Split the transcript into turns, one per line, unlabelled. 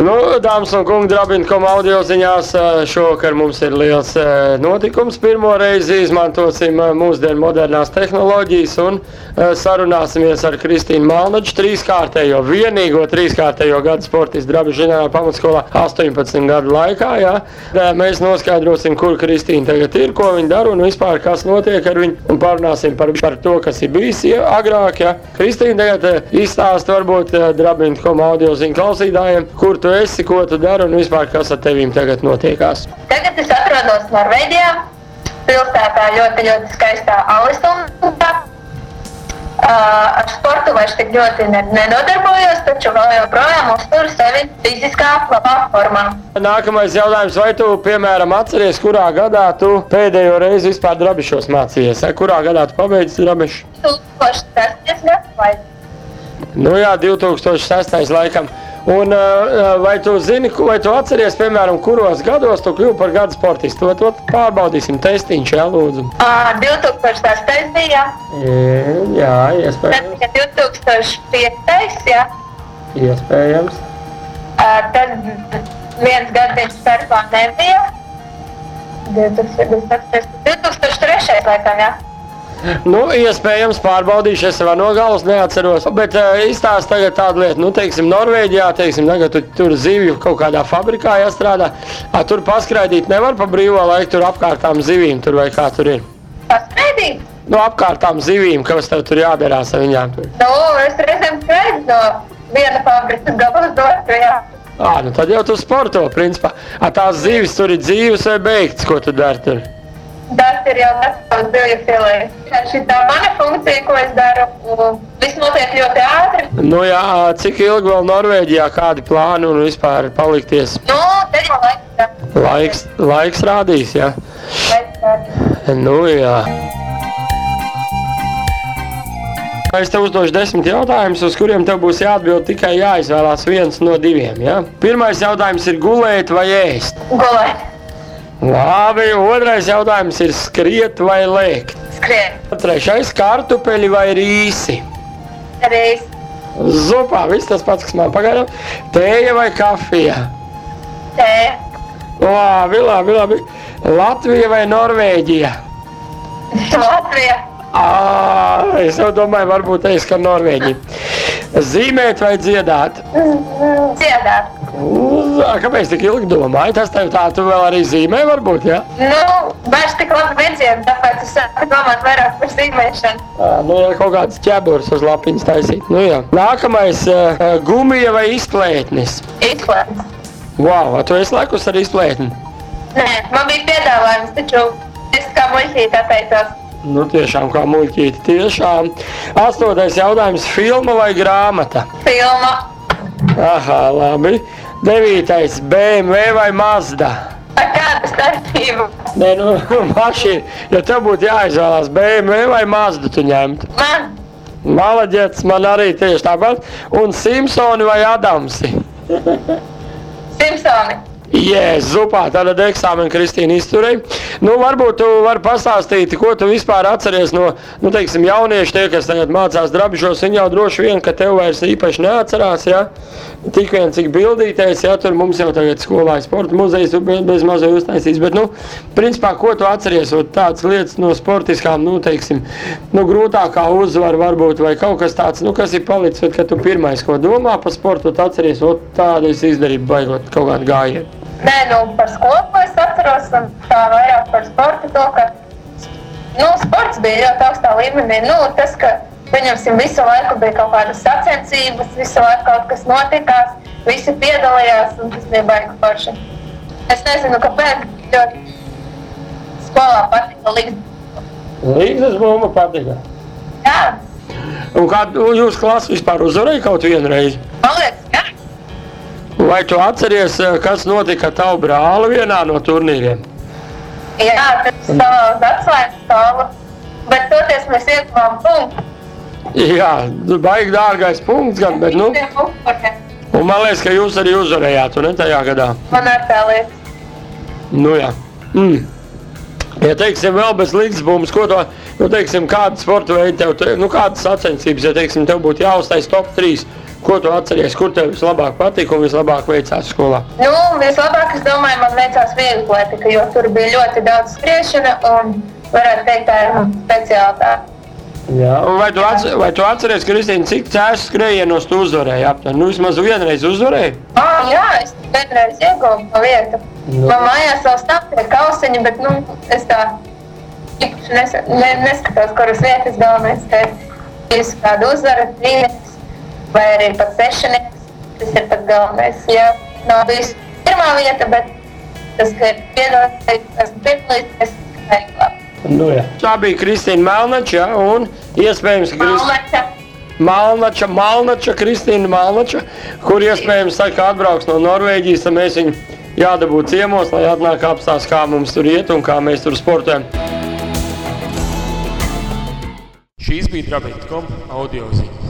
Nu, dāmas un kungi, Drabina.com audio ziņās šovakar mums ir liels notikums. Pirmo reizi izmantosim mūsdienu modernās tehnoloģijas un sarunāsimies ar Kristīnu Malnaģu, vienīgo trīskārtējo gadu sportistu Drabina ģenerāla pamatskolā 18 gadu laikā. Jā. Mēs noskaidrosim, kur Kristīna tagad ir, ko viņa dara un vispār kas notiek ar viņu un parunāsim par to, kas ir bijis agrāk. Jā. Kristīna tagad izstāsta varbūt Drabina.com audio ziņu klausītājiem, kur tu esi, ko tu dari un vispār kas ar tevīm tagad notiekās.
Tagad es atrodos Norvēģijā, pilsētā ļoti skaistā Alisundā. Ar sportu vairs tik ļoti nenodarbojos, taču vēl joprojām uzturu sevi fiziskā labā formā.
Nākamais jautājums, vai tu, piemēram, atceries, kurā gadā tu pēdējo reizi vispār drabišos mācījies? Kurā gadā tu pabeidzi drabišu?
2006. gads.
Nu jā, 2006. laikam. Un vai tu zini, vai tu atceries, piemēram, kuros gados tu kļuvi par gada sportistu? To pārbaudīsim testiņš, jā, lūdzu.
2006. bija.
Jā, iespējams.
Tad 2005. jā.
Iespējams.
Tad viens gadiņš starpā nebija. 2003. laikam, jā.
Nu, iespējams, pārbaudīšu, es no galas neatceros, bet izstāst tagad tādu lietu, nu, teiksim, Norvēģijā, teiksim, tagad tur zivju kaut kādā fabrikā jāstrādā, tur paskraidīt nevar pa brīvo laiku, tur apkārtām zivīm, tur vai kā tur ir?
Paskraidīt?
Nu, apkārtām zivīm, kas tev tur jādarās ar viņām tur?
Nu, es reizēm skraidu no viena fabrikas gabalas do otru, jā.
Nu tad jau tu sporto, principā. Tās zivis tur ir dzīves vai beigts, ko tu dari tur?
Tas ir jau vesels zivju filējs. Šitā mana funkcija, ko es daru, viss notiek ļoti ātri.
Nu jā, cik ilgi vēl Norvēģijā, kādi plāni un vispār palikties?
Nu, te jau laiks.
Laiks rādīs, jā?
Laiks rādīs.
Nu jā. Es tev uzdošu 10 jautājumus, uz kuriem tev būs jāatbild tikai jāizvēlās viens no diviem, jā? Pirmais jautājums ir gulēt vai ēst?
Gulēt.
Labi, otrais jautājums ir skriet vai lēkt?
Skriet.
Trešais kartupeļi vai rīsi?
Rīsi.
Zupā, viss tas pats, kas man pagaidām. Tēja vai kafija?
Tēja.
Labi. Latvija vai Norvēģija?
Latvija.
Es jau domāju, varbūt es, ka Norvēģija. Zīmēt vai dziedāt?
Dziedāt.
Kāpēc tik ilgi domāji? Tas tev tā, tu vēl arī zīmē varbūt, jā?
Nu, vairs tik labi nedziedu, tāpēc es sāku domāt vairāk par zīmēšanu.
Nu, kaut kāds ķeburs uz lapiņas taisīt. Nu, jā. Nākamais, gumija vai izplētnis?
Izplētnis.
Wow, tu esi laikus ar izplētni?
Nē, man bija piedāvājums, taču es kā muļķīte atteicos.
Nu, tiešām kā muļķīte, tiešām. 8. jautājums, filma vai grāmata?
Filma.
Aha, labi. 9. BMW vai Mazda?
Kāda starpība?
Nē, nu, mašīna. Ja tev būtu jāizvēlās BMW vai Mazda, tu ņemtu?
Man.
Malaģets, man arī tieši tāpat. Un Simpsoni vai Adamsi?
Simpsoni.
Zupā, tātad eksāmeni Kristīna izturēja. Nu, varbūt tu vari pastāstīt, ko tu vispār atceries no, nu, teiksim, jaunieši tie, kas tagad mācās drabišos, viņi jau droši vien, ka tev vairs īpaši neatcerās, ja? Tik vien, cik bildītais, ja? Tur mums jau tagad skolā sporta muzejs bez mazai uztaisīs, bet, nu, principā, ko tu atceries, tādas lietas no sportiskām, nu, teiksim, nu, grūtākā uzvara varbūt, vai kaut kas tāds, nu, kas ir palicis, ka tu pirmais, ko domā par sportu, tu atceries, tādu es izdarību baigot kaut kādu gājienu.
Nē, nu, par skolu es atceros, un tā vairāk par sportu to, ka, nu, sports bija ļoti augstā līmenī. Nu, tas, ka, pieņemsim, visu laiku bija kaut kādas sacensības, visu laiku kaut kas notikās, visi piedalījās, un tas bija baigi forši. Es nezinu, kāpēc, ļoti skolā patika līgzdas.
Līgzdas bumba patika?
Jā.
Un kā jūs klasi vispār uzvarēja kaut vienu reizi?
Man liekas, jā.
Vai tu atceries, kas notika tavu brāli vienā no turnīriem?
Jā, tas savās atslēgas stāvu, bet toties mēs ieguvām punktu.
Jā, baigi dārgais punkts gan, bet, nu... Un man liekas, ka jūs arī uzvarējāt, un ne tajā gadā?
Man ar tā liekas.
Nu jā. Ja teiksim vēl bez līdzbumbas, ko to, nu teiksim, kādu sportu veidu tev, nu kādas sacensības, ja teiksim, tev būtu jāuztais top 3, Ko tu atceries, kur tev vislabāk patika un vislabāk veicās skolā?
Vislabāk, es domāju, man veicās viegla atletika, jo tur bija ļoti daudz skriešana un varētu teikt, tā ir speciālitāte.
Jā, un vai tu atceries, Kristīna, cik cēsu skrējienos tu uzvarēji aptuveni? Vismaz vienreiz uzvarēji?
Jā, es vienreiz ieguvu pa vietu. Man mājās vēl stāv tie kausiņi, bet, es tā īpaši neskatos, kuras vietas galvenais, ka es kādu uzvaru, trīnieks, vai arī pat sešanieks, tas ir pat galvenais. Jā, nav bijis pirmā vieta, bet tas, ka ir piedalīties, veiklā.
Tā bija Kristīna Melnača un iespējams Malnača, Kristīna Malnača, kur iespējams saka atbrauks no Norvēģijas, tad mēs viņu jādabūt ciemos, lai atnāk apstāst, kā mums tur iet un kā mēs tur sportējam.
Šīs bija Drabīn.com audio ziņas.